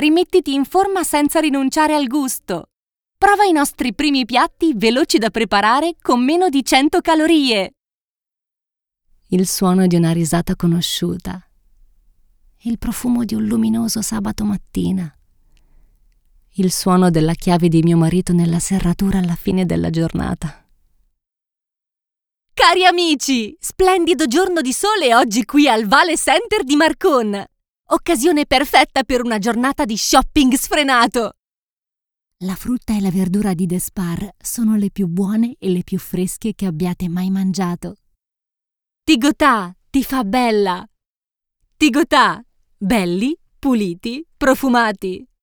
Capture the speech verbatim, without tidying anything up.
rimettiti in forma senza rinunciare al gusto. Prova i nostri primi piatti veloci da preparare con meno di cento calorie. Il suono di una risata conosciuta. Il profumo di un luminoso sabato mattina. Il suono della chiave di mio marito nella serratura alla fine della giornata. Cari amici, splendido giorno di sole oggi qui al Vale Center di Marcon. Occasione perfetta per una giornata di shopping sfrenato. La frutta e la verdura di Despar sono le più buone e le più fresche che abbiate mai mangiato. Tigotà ti fa bella. Tigotà, belli, puliti, profumati.